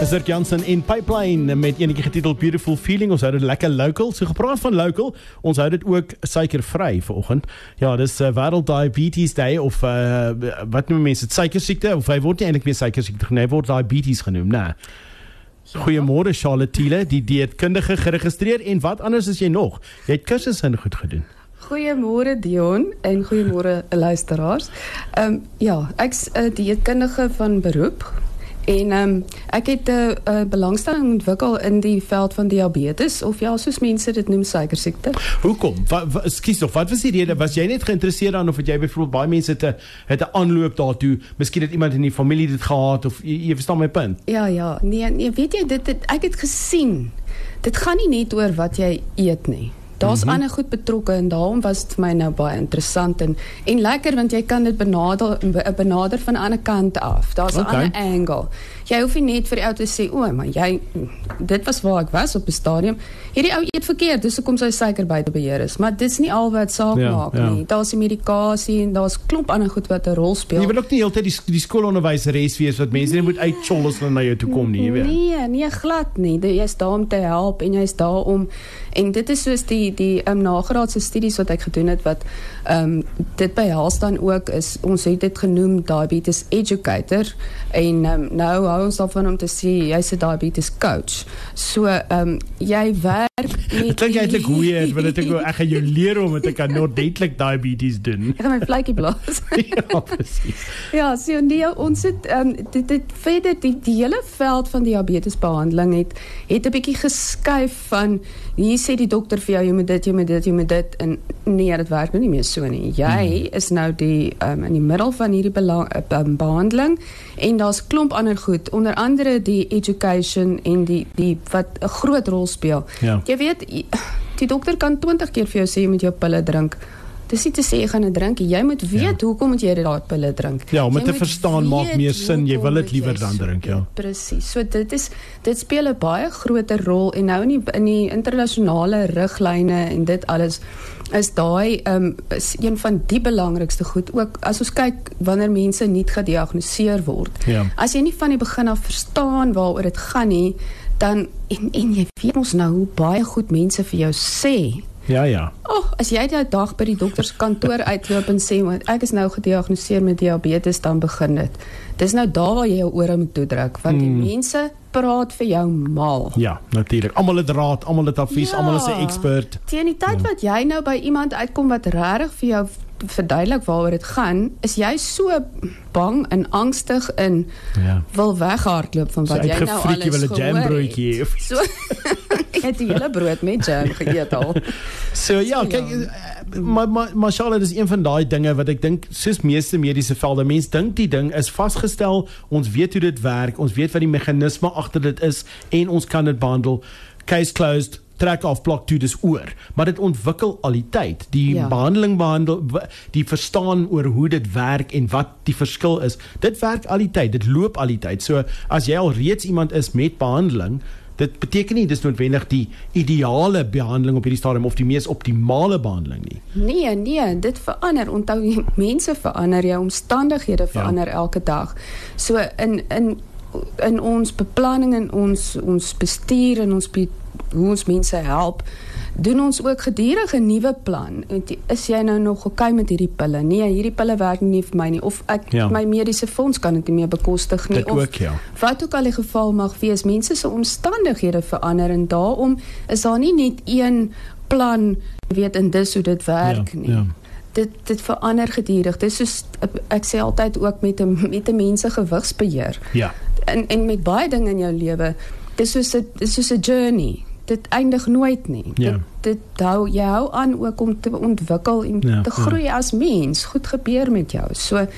Dirk Jansen in Pipeline met enetjie getiteld Beautiful Feeling. Ons hou dit lekker local. So gepraat van local, ons hou dit ook suikervry vanoggend. Ja, dis Wêreld Diabetes Day of wat noem mense dit, suikersiekte, of hy word nie eintlik meer suikersiekte genoem, hy word diabetes genoem, né? Ja. Goeiemôre Charlotte Thiele, die dieetkundige geregistreer, en wat anders is jy nog? Jy het kursusse en goed gedoen. Goeiemôre Dion en goeiemôre luisteraars. Ja, ek's 'n dieetkundige van beroep. En ek het 'n belangstelling ontwikkel in die veld van diabetes, of ja, soos mense dit noem, suikersiekte. Hoekom? Ekskuus tog, wat was die rede? Was jy net geïnteresseerd aan, of het jy byvoorbeeld baie mense het 'n aanloop daartoe, miskien het iemand in die familie dit gehad, of jy verstaan my punt? Ja, nee, weet jy, ek het gesien, dit gaan nie net oor wat jy eet nie. Daar's ander goed betrokke, en daarom was dit vir my nou baie interessant en lekker, want jy kan dit benader van 'n ander kant af. Daar's 'n ander angle. Jy hoef nie net vir die ou te sê, maar dit was waar ek was op 'n stadium. Hierdie ou eet verkeerd, dis hoekom sy suiker buite beheer is. Maar dit is nie al wat saak maak nie. Daar's die medikasie en daar's klomp ander goed wat 'n rol speel. Jy wil ook nie heeltyd die skoolonderwyseres wees wat mense nie moet uitchol as hulle na jou toe kom nie, jy weet. Nee, glad nie. Jy's daar om te help en jy's daar om, en dit is soos die nagraadse studies wat ek gedoen het, wat dit behels dan ook is, ons het dit genoem diabetes educator, en nou hou ons daarvan om te sê, jy's 'n diabetes coach. So, jy werk met... Dit klink eintlik weird, want ek gaan jou leer om het ek kan ordentlik diabetes doen. Ek gaan my vletjie blaas. Ja, precies. Ja, so nee, ons het, dit verder, die hele veld van diabetesbehandeling het 'n bietjie geskuif van, hier sê die dokter vir jou, jy moet dit, en nee, dit werk nou nie meer so nie. Jy is nou in die middel van hierdie behandeling, en daar's klomp ander goed, onder andere die education en die wat 'n groot rol speel. Ja. Jy weet, die dokter kan 20 keer vir jou sê, jy moet jou pille drink. Dis nie te sê jy gaan dit drink, jy moet weet hoekom moet jy daai pille drink. Ja, om dit te verstaan maak meer sin, jy wil dit liewer dan drink, ja. Presies. So dit speel 'n baie groter rol, en nou in die internasionale riglyne en dit alles is daai is een van die belangrikste goed, ook as ons kyk wanneer mense nie gediagnoseer word. Ja. As jy nie van die begin af verstaan waaroor dit gaan nie, dan en jy weet ons nou hoe baie goed mense vir jou sê. Ja. As jy die dag by die dokterskantoor uitloop en sê, ek is nou gediagnoseer met diabetes, dan begin dit. Dis nou daar waar jy jou ore moet toedruk, want die mense praat vir jou mal. Ja, natuurlik. Almal het raad, almal het advies, almal is 'n expert. Teen die tyd wat jy nou by iemand uitkom wat regtig vir jou verduidelik waaroor dit gaan, is jy so bang en angstig en wil weghardloop van wat jy nou alles wil 'n jambroodjie hê. So ek het die hele brood met jam geëet al. So ja, kyk, maar Charlotte, is een van daai dinge wat ek dink, soos meeste mediese velde, mense dink die ding is vasgestel, ons weet hoe dit werk, ons weet wat die meganisme agter dit is, en ons kan dit behandel. Case closed, trek af, plak toe, dis oor. Maar dit ontwikkel al die tyd. Die behandeling, die verstaan oor hoe dit werk en wat die verskil is, dit werk al die tyd, dit loop al die tyd. So, as jy al reeds iemand is met behandeling, dit beteken nie, dis noodwendig die ideale behandeling op hierdie stadium, of die mees optimale behandeling nie. Nee, dit verander. Onthou, mense verander, jou omstandighede verander elke dag. So, in ons beplanning, en ons bestuur, en hoe ons mense help, doen ons ook gedurig 'n nuwe plan. Is jy nou nog okay met hierdie pille? Nee, hierdie pille werk nie vir my nie, of my mediese fonds kan dit nie meer bekostig nie, of wat ook al die geval mag wees. Mense se omstandighede verander, en daarom is daar nie net een plan, weet, en dis hoe dit werk nie. Ja. Dit verander gedurig. Dis soos, ek sê altyd ook met 'n mense gewigsbeheer. Ja. En met baie dinge in jou lewe, dis soos 'n journey. Dit eindig nooit nie. Ja. Jy hou aan ook om te ontwikkel en te groei as mens. Goed gebeur met jou. So,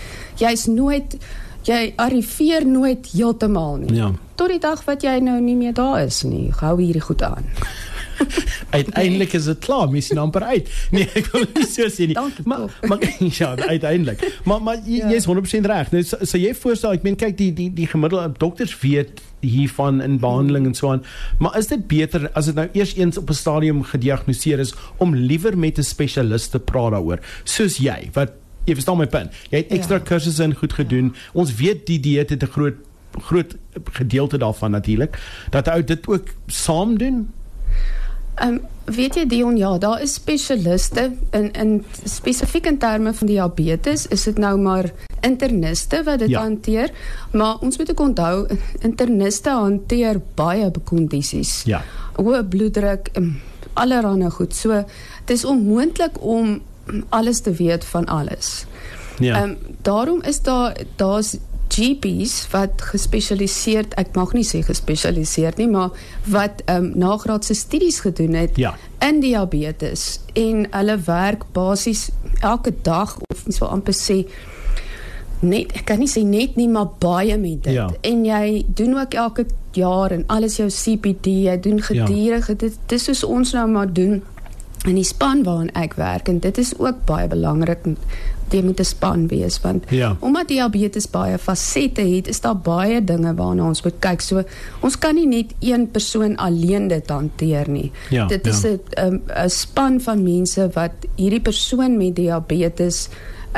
jy arriveer nooit heeltemal nie. Ja. Tot die dag wat jy nou nie meer daar is nie. Hou hierdie goed aan. Uiteindelik is dit klaar, mens sien amper uit. Nee, ek wil nie so sê nie. Maar ja, uiteindelik. Maar jy is 100% reg. Nou, so jy voorstel, ek meen, kyk, die gemiddelde dokters weet hiervan in behandeling en so aan, maar is dit beter as dit nou eers eens op 'n stadium gediagnoseer is, om liewer met 'n spesialist te praat daaroor, soos jy, wat jy verstaan my punt. Jy het ekstra kursusse en goed gedoen. Ons weet die dieet het 'n groot groot gedeelte daarvan natuurlik, dat ou dit ook saam doen? Weet jy Dion, ja, daar is specialiste in spesifiek in terme van diabetes, is dit nou maar interniste wat dit hanteer, maar ons moet ook onthou, interniste hanteer baie kondisies, hoë bloeddruk, allerhande goed, so het is onmoontlik om alles te weet van alles. Daarom is daar's GP's wat gespesialiseerd, ek mag nie sê gespesialiseerd nie, maar wat nagraadse studies gedoen het in diabetes, en hulle werk basies elke dag, of ek wil amper sê net, ek kan nie sê net nie, maar baie met dit, en jy doen ook elke jaar, en alles jou CPD, jy doen gedierig, dit is soos ons nou maar doen in die span waarin ek werk, en dit is ook baie belangrik, jy moet 'n span wees, want omdat diabetes baie fasette het, is daar baie dinge waarna ons moet kyk, so ons kan nie net een persoon alleen dit hanteer nie. Dit is 'n span van mense wat hierdie persoon met diabetes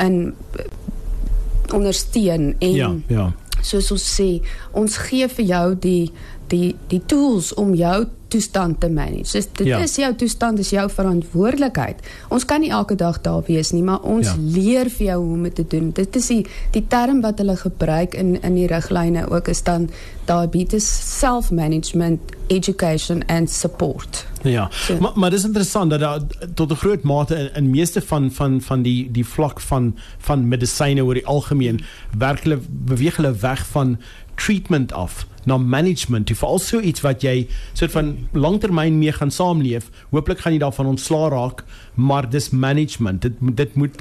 ondersteun, en soos ons sê, ons gee vir jou die tools om jou toestand te manage. Dus dit is jou toestand, is jou verantwoordelikheid. Ons kan nie elke dag daar wees nie, maar ons leer vir jou hoe om dit te doen. Dit is die term wat hulle gebruik in die riglyne ook, is dan diabetes self-management, education and support. Ja, so. Maar dis interessant dat daar tot 'n groot mate in meeste van die vlak van medisyne oor die algemeen beweeg hulle weg van treatment af na management, die veral so iets wat jy soort van langtermyn mee gaan saamleef, hooplik gaan jy daarvan ontslaa raak, maar dis management, dit moet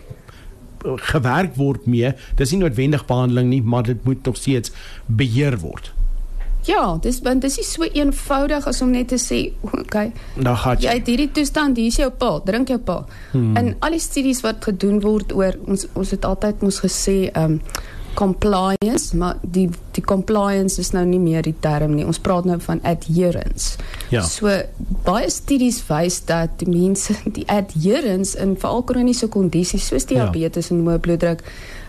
gewerk word mee, dis nie noodwendig behandeling nie, maar dit moet nog steeds beheer word. Ja, dis nie so eenvoudig as om net te sê, okay, jy het hierdie toestand, hier is jou pil, drink jou pil. En al die studies wat gedoen word oor, ons het altyd moes gesê, compliance, maar die compliance is nou nie meer die term nie, ons praat nou van adherence. So, baie studies wys dat die mense, die adherence in veral kroniese kondisies, soos diabetes en hoë bloeddruk,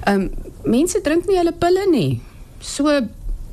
mense drink nie hulle pille nie. So,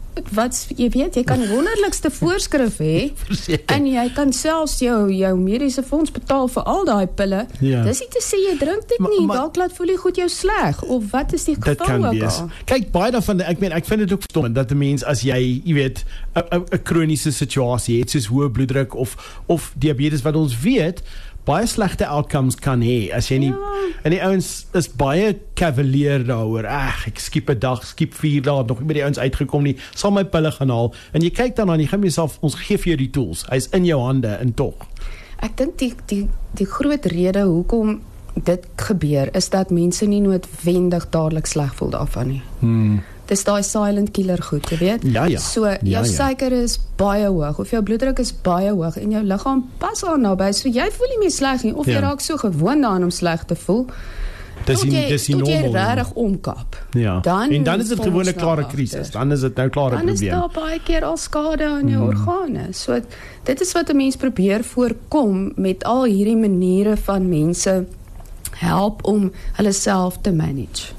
jy weet, jy kan wonderlikste voorskrif hê, en jy kan selfs jou mediese fonds betaal vir al daai pille, dis nie te sê jy drink dit nie, dalk laat voel jy goed jou sleg, of wat is die geval ook al? Kyk, baie daarvan, ek vind dit ook stom, dat 'n mens, as jy weet, 'n kroniese situasie het, soos hoë bloeddruk, of diabetes, wat ons weet, baie slegte outcomes kan hê, as jy nie, en die ouens is baie cavalier daaroor, ek skiep 'n dag, skiep 4 dae, nog nie by die ouens uitgekom nie, sal my pille gaan haal, en jy kyk dan aan, jy gaan myself, ons gee vir jou die tools, hy is in jou hande, en tog. Ek dink die groot rede hoekom dit gebeur, is dat mense nie noodwendig dadelik sleg voel daarvan nie. Dis daai silent killer goed, jy weet? So, jou suiker is baie hoog, of jou bloeddruk is baie hoog, en jou liggaam pas aan naby, so jy voel nie meer sleg nie, of jy raak so gewoond daaraan om sleg te voel, tot jy regtig omkap. En dan is dit gewoonlik klare krisis, dan is dit nou klare probleem. Dan is daar baie keer al skade aan jou organe, so dit is wat 'n mens probeer voorkom, met al hierdie maniere van mense help om hulle self te manage.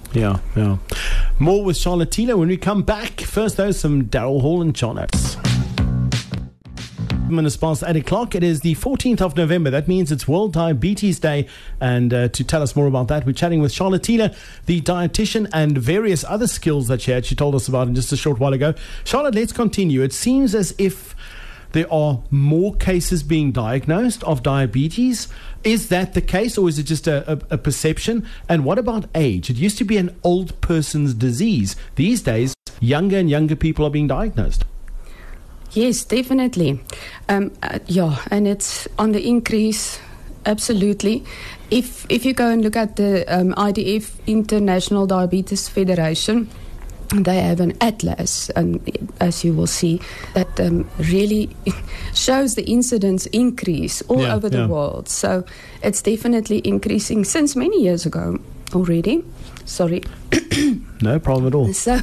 More with Charlotte Tila when we come back. First though, some Daryl Hall and John Oates. Minutes past 8 o'clock. It is the 14th of November. That means it's World Diabetes Day. And to tell us more about that, we're chatting with Charlotte Tila, the dietitian, and various other skills that she told us about in just a short while ago. Charlotte, let's continue. It seems as if there are more cases being diagnosed of diabetes. Is that the case, or is it just a perception? And what about age? It used to be an old person's disease. These days, younger and younger people are being diagnosed. Yes, definitely. And it's on the increase, absolutely. If you go and look at the IDF, International Diabetes Federation, they have an atlas, and as you will see, that really shows the incidence increase all over the world. So it's definitely increasing since many years ago already. Sorry. No problem at all. So,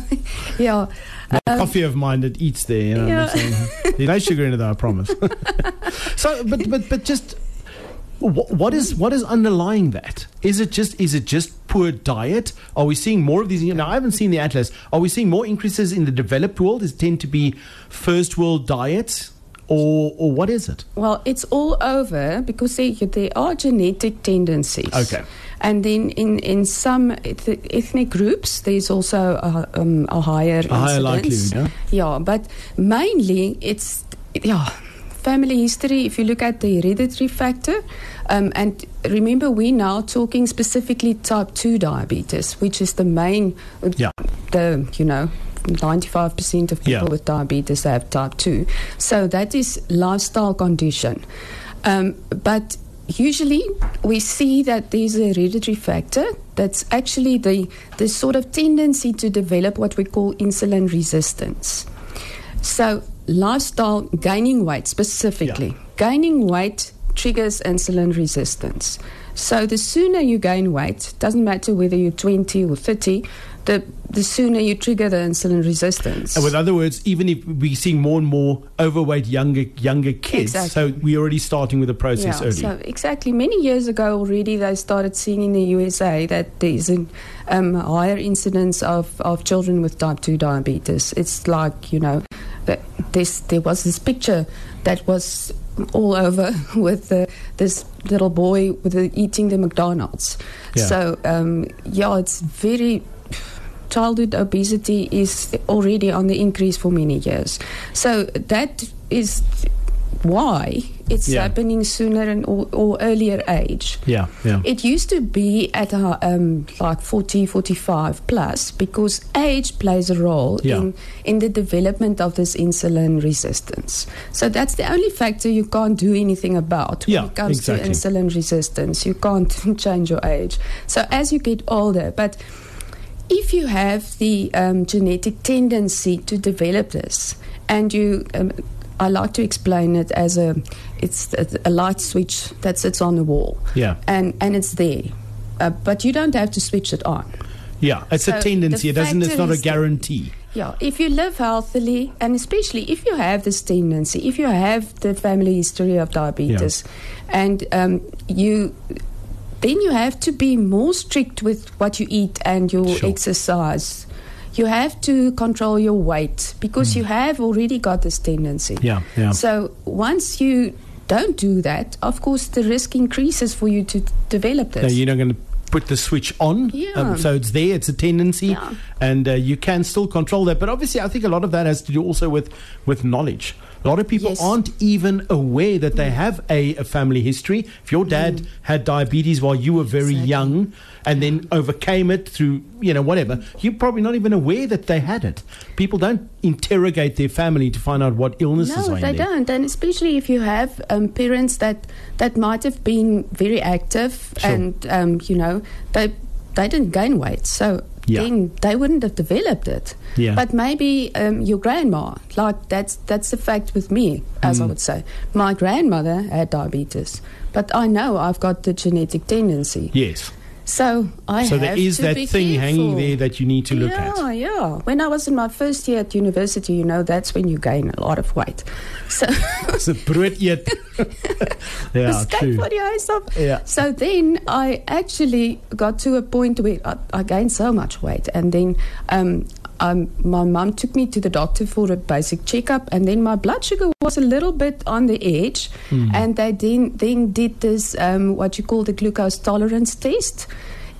coffee of mine that eats there, you know what I'm saying? There's no sugar in it though, I promise. So, but just, what is underlying that? Is it just poor diet? Are we seeing more of these? I haven't seen the atlas. Are we seeing more increases in the developed world? Does it tend to be first world diets? Or what is it? Well, it's all over because there are genetic tendencies. Okay. And then in some ethnic groups, there's also a higher likelihood. Yeah, but mainly it's family history. If you look at the hereditary factor, and remember, we're now talking specifically type 2 diabetes, which is the main, 95% of people with diabetes have type 2. So that is lifestyle condition. But usually we see that there's a hereditary factor that's actually the sort of tendency to develop what we call insulin resistance. So lifestyle, gaining weight specifically. Gaining weight triggers insulin resistance. So the sooner you gain weight, doesn't matter whether you're 20 or 30, the sooner you trigger the insulin resistance. And with other words, even if we're seeing more and more overweight younger kids, so we're already starting with the process early. So exactly. Many years ago already, they started seeing in the USA that there's a higher incidence of children with type 2 diabetes. It's like, there was this picture that was all over with this little boy eating the McDonald's. Yeah. So, it's very... Childhood obesity is already on the increase for many years. So that is why it's happening sooner or earlier age. Yeah. It used to be at like 40, 45 plus, because age plays a role in the development of this insulin resistance. So that's the only factor you can't do anything about when it comes to insulin resistance. You can't change your age. So as you get older, but if you have the genetic tendency to develop this, and I like to explain it as it's a light switch that sits on the wall, and it's there, but you don't have to switch it on. Yeah, it's a tendency. It's not a guarantee. If you live healthily, and especially if you have this tendency, if you have the family history of diabetes, and then you have to be more strict with what you eat and your exercise. You have to control your weight because you have already got this tendency. So once you don't do that, of course, the risk increases for you to develop this. No, you're not going to put the switch on. So it's there, it's a tendency, and you can still control that. But obviously, I think a lot of that has to do also with knowledge. A lot of people aren't even aware that they have a family history. If your dad had diabetes while you were very young and then overcame it through, whatever, you're probably not even aware that they had it. People don't interrogate their family to find out what illnesses are in there. No, they don't. And especially if you have parents that might have been very active and, they didn't gain weight. So then they wouldn't have developed it. But maybe your grandma, like that's the fact with me, as I would say. My grandmother had diabetes, but I know I've got the genetic tendency. Yes. So there is that thing hanging there that you need to look at. Yeah. When I was in my first year at university, that's when you gain a lot of weight. So it's a brood eat. True. So then I actually got to a point where I gained so much weight, and then my mum took me to the doctor for a basic checkup, and then my blood sugar was a little bit on the edge, and they then did this what you call the glucose tolerance test.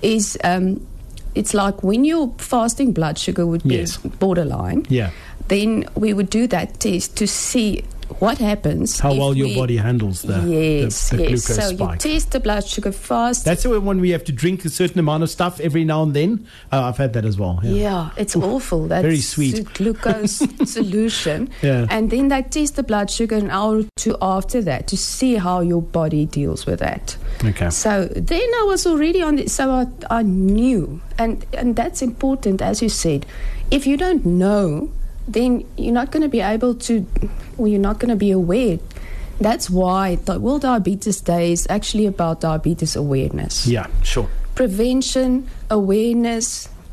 It's like when your fasting blood sugar would be borderline, then we would do that test to see what happens. How well your body handles the glucose so spike. You test the blood sugar fast. That's the one we have to drink a certain amount of stuff every now and then. I've had that as well. It's awful. That's very sweet glucose solution. And then they test the blood sugar an hour or two after that to see how your body deals with that. Okay. So then I was already on it. So I knew, and that's important, as you said. If you don't know, then you're not going to be able to, or you're not going to be aware. That's why the World Diabetes Day is actually about diabetes awareness. Yeah, sure. Prevention, awareness,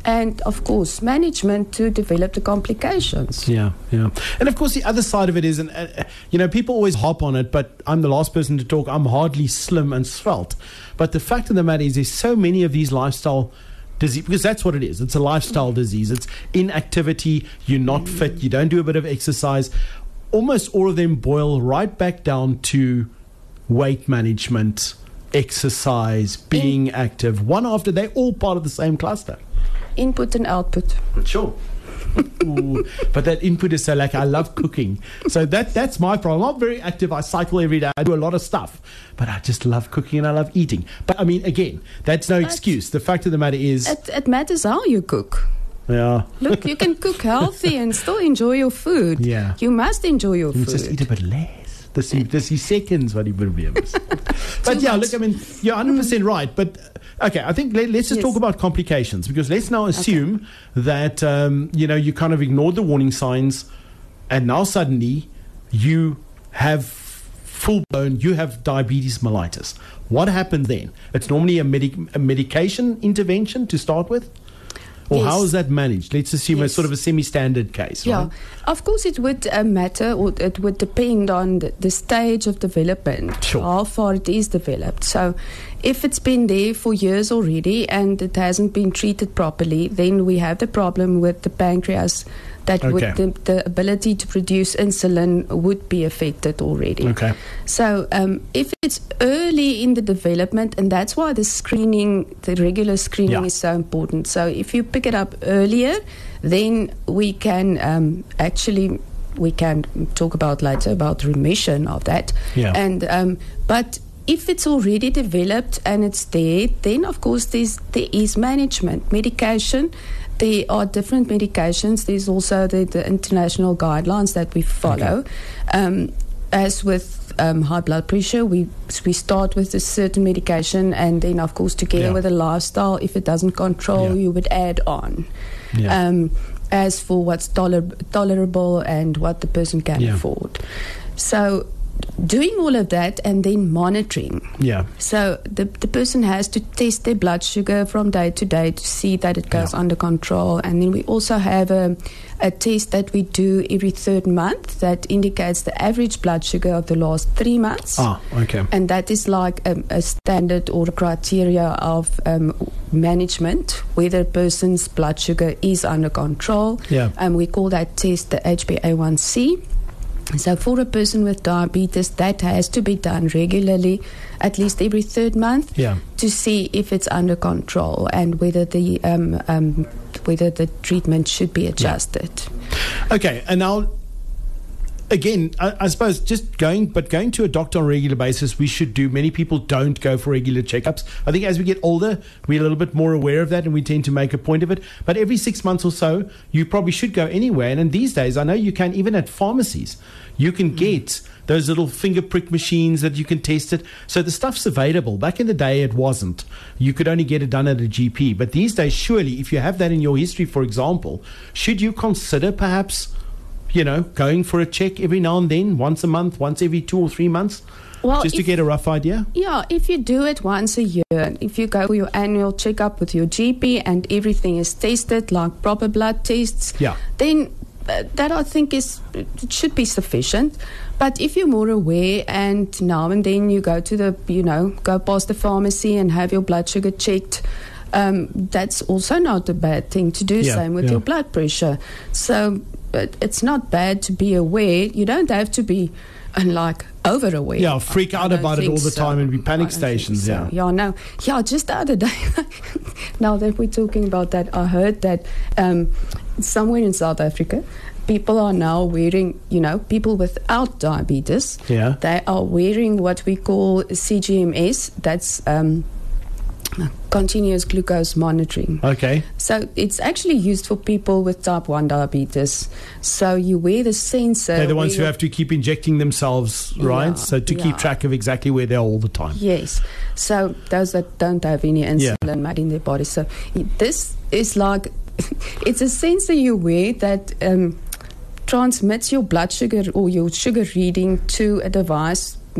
and of course management to develop the complications. Yeah. And of course, the other side of it is, and people always hop on it, but I'm the last person to talk. I'm hardly slim and svelte. But the fact of the matter is, there's so many of these lifestyle disease, because that's what it is. It's a lifestyle disease. It's inactivity. You're not fit. You don't do a bit of exercise. Almost all of them boil right back down to weight management, exercise, being active. One after, they're all part of the same cluster. Input and output. Sure. Ooh, but that input is so like, I love cooking. So that's my problem. I'm very active. I cycle every day. I do a lot of stuff. But I just love cooking and I love eating. But I mean, again, that's no excuse. The fact of the matter is, it matters how you cook. Yeah. Look, you can cook healthy and still enjoy your food. Yeah. You must enjoy your food. Just eat a bit less. Dis die seconds wat die probleem is. But yeah, look, I mean, you're 100% right. But okay, I think let's just talk about complications, because let's now assume that you kind of ignored the warning signs, and now suddenly you have full-blown, you have diabetes mellitus. What happens then? It's normally a medication intervention to start with? Or how is that managed? Let's assume it's sort of a semi-standard case, right? Yeah, of course it would matter, or it would depend on the stage of development, how far it is developed. So if it's been there for years already and it hasn't been treated properly, then we have the problem with the pancreas, that would the ability to produce insulin would be affected already. Okay. So if it's early in the development, and that's why the regular screening is so important. So if you pick it up earlier, then we can we can talk about later about remission of that. Yeah. And but if it's already developed and it's there, then of course there is management, medication. There are different medications. There's also the international guidelines that we follow. Okay. As with high blood pressure, we start with a certain medication, and then, of course, together with a lifestyle, if it doesn't control, you would add on. Yeah. As for what's tolerable and what the person can afford. So doing all of that and then monitoring. Yeah. So the person has to test their blood sugar from day to day to see that it goes under control. And then we also have a test that we do every third month that indicates the average blood sugar of the last 3 months. Ah, okay. And that is like a standard or a criteria of management, whether a person's blood sugar is under control. Yeah. We call that test the HbA1c. So for a person with diabetes, that has to be done regularly, at least every third month, to see if it's under control and whether the treatment should be adjusted. Okay, and now, again, I suppose just going to a doctor on a regular basis, we should do. Many people don't go for regular checkups. I think as we get older, we're a little bit more aware of that, and we tend to make a point of it. But every 6 months or so, you probably should go anywhere. And in these days, I know you can, even at pharmacies, you can get those little finger prick machines that you can test it. So the stuff's available. Back in the day, it wasn't. You could only get it done at a GP. But these days, surely, if you have that in your history, for example, should you consider perhaps going for a check every now and then, once a month, once every 2 or 3 months, just to get a rough idea? Yeah, if you do it once a year, if you go for your annual checkup with your GP and everything is tested, like proper blood tests, then that I think it should be sufficient. But if you're more aware and now and then you go to go past the pharmacy and have your blood sugar checked, that's also not a bad thing to do. Same with your blood pressure. So it's not bad to be aware. You don't have to be over aware. Yeah, freak out about it all the time and be panic stations. So. Just the other day, now that we're talking about that, I heard that somewhere in South Africa, people are now wearing, people without diabetes, they are wearing what we call CGMS. That's continuous glucose monitoring. Okay. So it's actually used for people with type 1 diabetes. So you wear the sensor. They're the ones who have to keep injecting themselves, right? So to keep track of exactly where they are all the time. Yes. So those that don't have any insulin made in their body. So this is like, it's a sensor you wear that transmits your blood sugar or your sugar reading to a device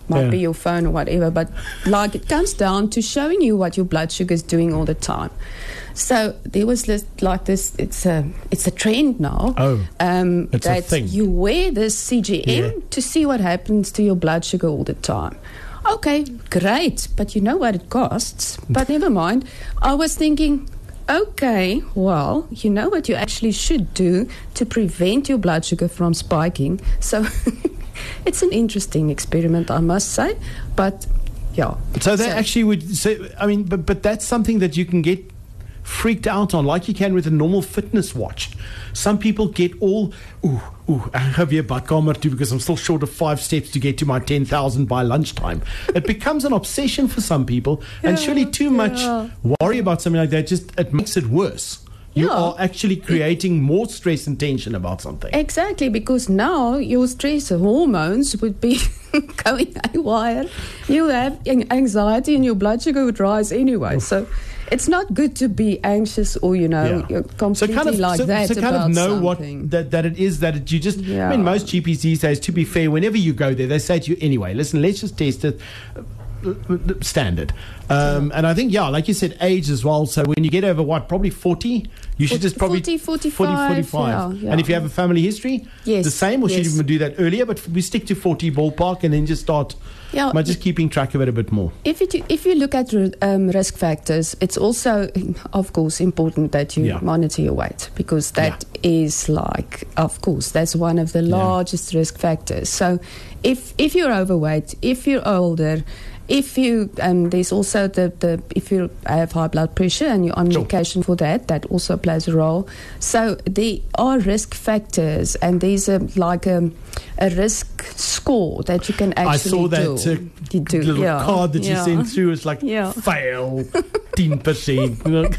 might be your phone or whatever, but like it comes down to showing you what your blood sugar is doing all the time. So there was this, it's a trend now. It's that a thing. you wear this CGM to see what happens to your blood sugar all the time. Okay, great, but you know what it costs. But never mind. I was thinking, okay, well, you know what you actually should do to prevent your blood sugar from spiking. So it's an interesting experiment, I must say. But yeah. So that actually would say, I mean, but that's something that you can get freaked out on, like you can with a normal fitness watch. Some people get all, ek gaan weer badkamer toe because I'm still short of 5 steps to get to my 10,000 by lunchtime. It becomes an obsession for some people, and surely too much worry about something like that, just it makes it worse. You are actually creating more stress and tension about something. Exactly, because now your stress hormones would be going haywire. You have anxiety and your blood sugar would rise anyway. So it's not good to be anxious or, you're completely that. So kind of know something. what that it is that you just, I mean, most GPs these days, to be fair, whenever you go there, they say to you, anyway, listen, let's just test it. Standard. And I think, like you said, age as well. So when you get over probably 40, you should just probably 45. Yeah. And if you have a family history, the same, or should you even do that earlier? But we stick to 40 ballpark and then just start by just keeping track of it a bit more. If you look at risk factors, it's also, of course, important that you monitor your weight, because that is of course, that's one of the largest risk factors. So if you're overweight, if you're older, if you there's also if you have high blood pressure and you're on medication for that also plays a role. So there are risk factors, and there's a risk score that you can actually I saw that little card that you sent through. It's like fail 10%.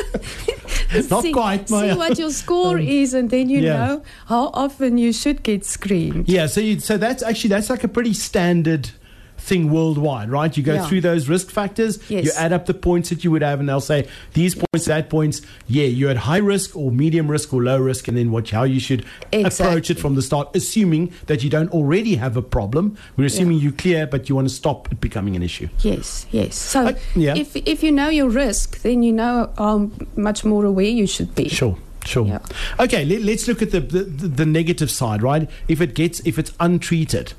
Not quite. See what your score is, and then you know how often you should get screened. Yeah. So that's like a pretty standard thing worldwide, right? You go through those risk factors, you add up the points that you would have, and they'll say these points, that points, you're at high risk or medium risk or low risk, and then how you should approach it from the start, assuming that you don't already have a problem. We're assuming you're clear, but you want to stop it becoming an issue. Yes. So if you know your risk, then you know how much more aware you should be. Sure. Yeah. Okay, let's look at the negative side, right? If it's untreated.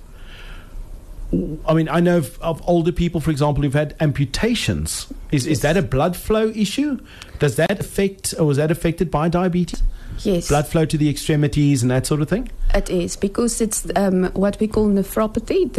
I mean, I know of older people, for example, who've had amputations. Is that a blood flow issue? Does that affect, or is that affected by diabetes? Yes. Blood flow to the extremities and that sort of thing? It is, because it's what we call nephropathy.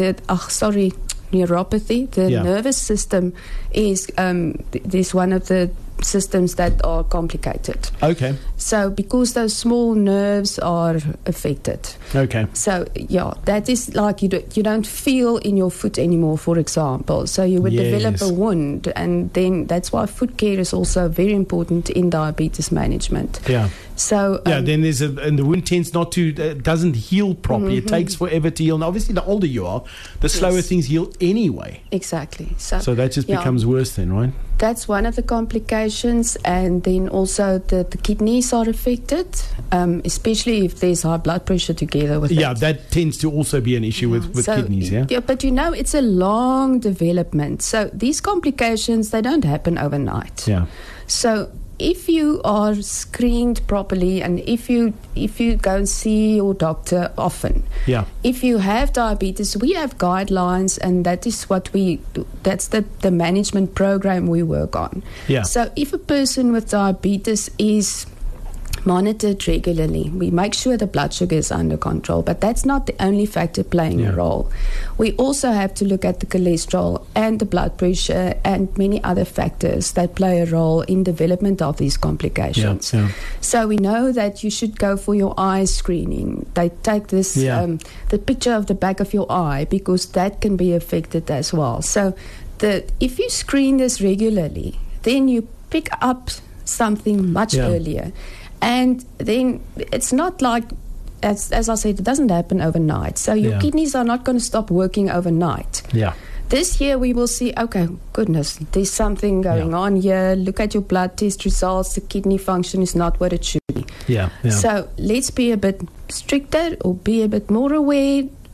Neuropathy. The nervous system is one of the systems that are complicated. Okay. So because those small nerves are affected. Okay. So that is like you don't feel in your foot anymore, for example. So you would develop a wound, and then that's why foot care is also very important in diabetes management. Yeah. So then and the wound tends not to doesn't heal properly. It takes forever to heal. And obviously, the older you are, the slower things heal anyway. Exactly. So that just becomes worse then, right? That's one of the complications, and then also the kidneys are affected, especially if there's high blood pressure together with it. Yeah, that tends to also be an issue with kidneys, yeah? Yeah, but it's a long development. So these complications, they don't happen overnight. Yeah. So if you are screened properly, and if you go and see your doctor often, if you have diabetes, we have guidelines, and that is that's the management program we work on. Yeah. So if a person with diabetes is monitored regularly, we make sure the blood sugar is under control, but that's not the only factor playing a role. We also have to look at the cholesterol and the blood pressure and many other factors that play a role in development of these complications. So we know that you should go for your eye screening. They take this the picture of the back of your eye, because that can be affected as well. So if you screen this regularly, then you pick up something much earlier. And then it's not like, as I said, it doesn't happen overnight. So your kidneys are not going to stop working overnight. Yeah. This year we will see, okay, goodness, there's something going on here. Look at your blood test results. The kidney function is not what it should be. So let's be a bit stricter, or be a bit more aware.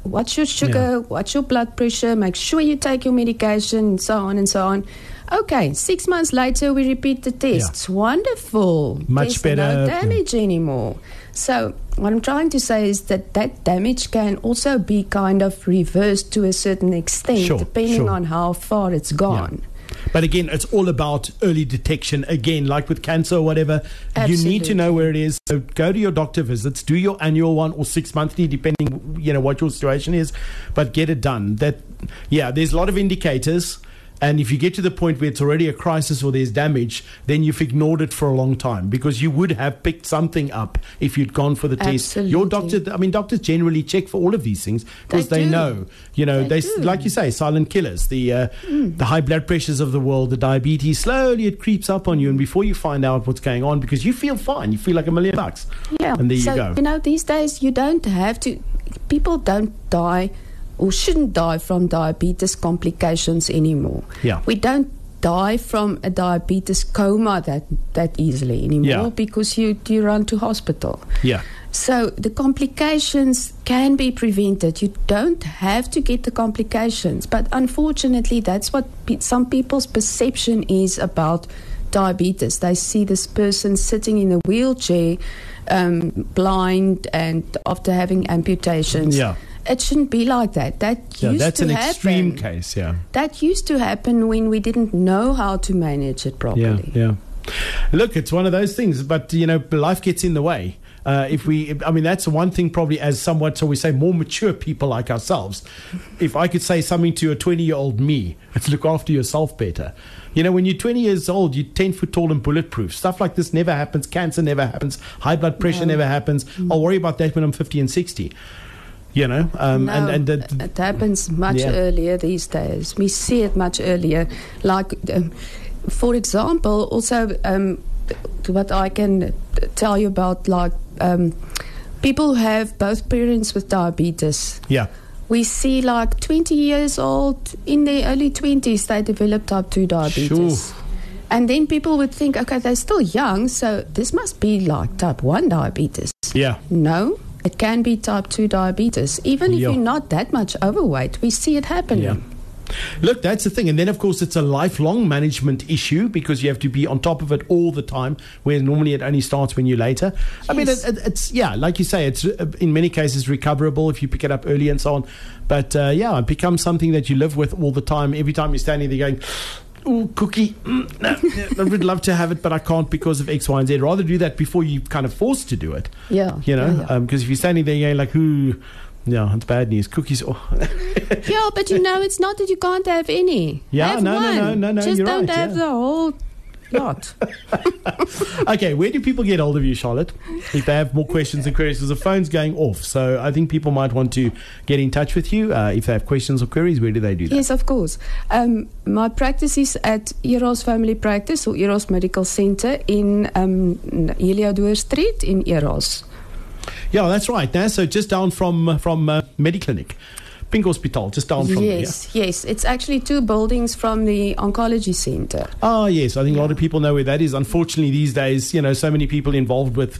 watch your sugar, watch your blood pressure, make sure you take your medication, and so on and so on. Okay, 6 months later, we repeat the test. Yeah. It's wonderful. Much There's better. no damage anymore. So what I'm trying to say is that damage can also be kind of reversed to a certain extent, depending on how far it's gone. Yeah. But again, it's all about early detection. Again, like with cancer or whatever, you need to know where it is. So go to your doctor visits, do your annual one or 6 monthly, depending, what your situation is, but get it done. There's a lot of indicators. And if you get to the point where it's already a crisis or there's damage, then you've ignored it for a long time, because you would have picked something up if you'd gone for the test. Your doctor, doctors generally check for all of these things because they know, they like you say, silent killers, the high blood pressures of the world, the diabetes, slowly it creeps up on you. And before you find out what's going on, because you feel fine, you feel like $1 million. Yeah. And there you go. These days you don't have to, people don't die or shouldn't die from diabetes complications anymore. Yeah. We don't die from a diabetes coma that easily anymore because you run to hospital. Yeah. So the complications can be prevented. You don't have to get the complications, but unfortunately that's what some people's perception is about diabetes. They see this person sitting in a wheelchair, blind, and after having amputations. Yeah. It shouldn't be like that. That's an extreme case, That used to happen when we didn't know how to manage it properly. Yeah. Look, it's one of those things, but, life gets in the way. That's one thing probably as somewhat, so we say, more mature people like ourselves. If I could say something to a 20-year-old me, it's look after yourself better. When you're 20 years old, you're 10 foot tall and bulletproof. Stuff like this never happens. Cancer never happens. High blood pressure never happens. I'll worry about that when I'm 50 and 60. It happens much earlier these days. We see it much earlier. Like, for example, also what I can tell you about, like people who have both parents with diabetes. Yeah. We see like 20 years old, in their early 20s, they develop type 2 diabetes. Sure. And then people would think, okay, they're still young, so this must be like type 1 diabetes. Yeah. No. It can be type 2 diabetes. Even if you're not that much overweight, we see it happening. Yeah. Look, that's the thing. And then, of course, it's a lifelong management issue because you have to be on top of it all the time, where normally it only starts when you're later. Yes. It's like you say, it's in many cases recoverable if you pick it up early and so on. But, it becomes something that you live with all the time. Every time you're standing there going, "Ooh, cookie, I would love to have it, but I can't because of X, Y, and Z." Rather do that before you're kind of forced to do it. Yeah. Because if you're standing there going like, "Ooh, yeah, it's bad news. Cookies." Oh. Yeah, but it's not that you can't have any. Yeah, have no. Just you're don't right, have the whole lot. Okay, where do people get hold of you, Charlotte, if they have more questions and queries? Because the phone's going off, so I think people might want to get in touch with you if they have questions or queries. Where do they do that? Yes, of course. My practice is at Eros Family Practice or Eros Medical Center in Heliodor Street in Eros. Yeah, that's right. So just down from Mediclinic. Pink Hospital, just down from there. Yes. It's actually 2 buildings from the oncology center. Oh, yes. I think a lot of people know where that is. Unfortunately, these days, so many people involved with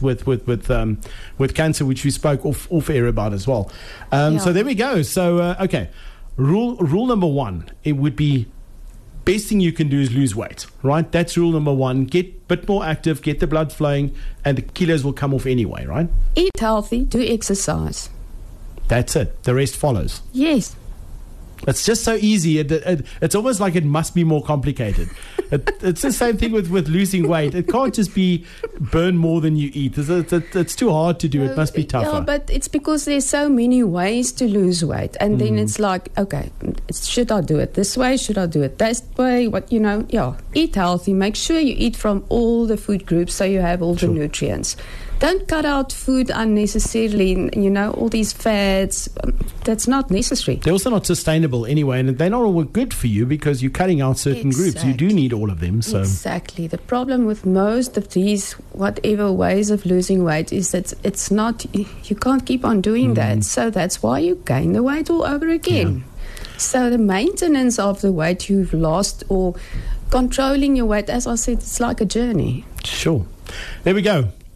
cancer, which we spoke off air about as well. So there we go. So, okay. Rule number 1, it would be best thing you can do is lose weight, right? That's rule number 1. Get a bit more active, get the blood flowing, and the kilos will come off anyway, right? Eat healthy, do exercise. That's it. The rest follows. Yes. It's just so easy. It's almost like it must be more complicated. It's the same thing with losing weight. It can't just be burn more than you eat. It's too hard to do. It must be tougher. Yeah, but it's because there's so many ways to lose weight. And then it's like, okay, should I do it this way? Should I do it that way? Eat healthy. Make sure you eat from all the food groups so you have all the nutrients. Don't cut out food unnecessarily, all these fads. That's not necessary. They're also not sustainable anyway, and they're not all good for you because you're cutting out certain groups. You do need all of them. So exactly. The problem with most of these, whatever ways of losing weight, is that it's not, you can't keep on doing that. So that's why you gain the weight all over again. Yeah. So the maintenance of the weight you've lost or controlling your weight, as I said, it's like a journey. Sure. There we go.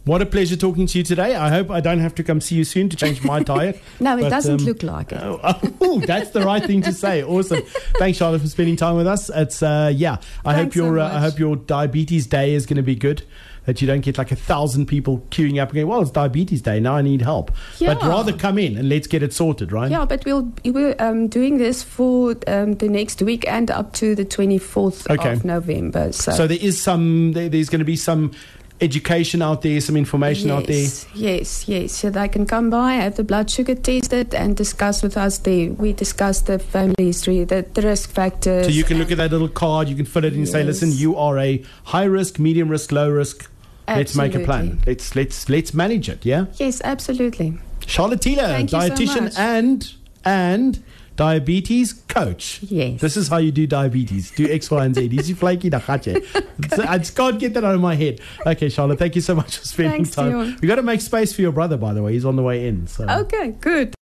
What a pleasure talking to you today. I hope I don't have to come see you soon to change my diet. No, it doesn't look like it. That's the right thing to say. Awesome. Thanks, Charlotte, for spending time with us. It's I hope your diabetes day is going to be good. That you don't get like 1,000 people queuing up and going, well, it's diabetes day, now I need help. Yeah. But rather come in and let's get it sorted, right? Yeah, but we're doing this for the next week and up to the 24th of November. So there is there's going to be some education out there, some information out there. Yes. So they can come by, have the blood sugar tested, and discuss with us there. We discuss the family history, the risk factors. So you can look at that little card, you can fill it in and say, listen, you are a high risk, medium risk, low risk. Absolutely. Let's make a plan. Let's manage it, yeah? Yes, absolutely. Charlotte Thiele, dietitian so and diabetes coach. Yes. This is how you do diabetes. Do X, Y, and Z. Easy flaky, I just can't get that out of my head. Okay, Charlotte, thank you so much for spending time. Dion. We got to make space for your brother, by the way. He's on the way in. So. Okay, good.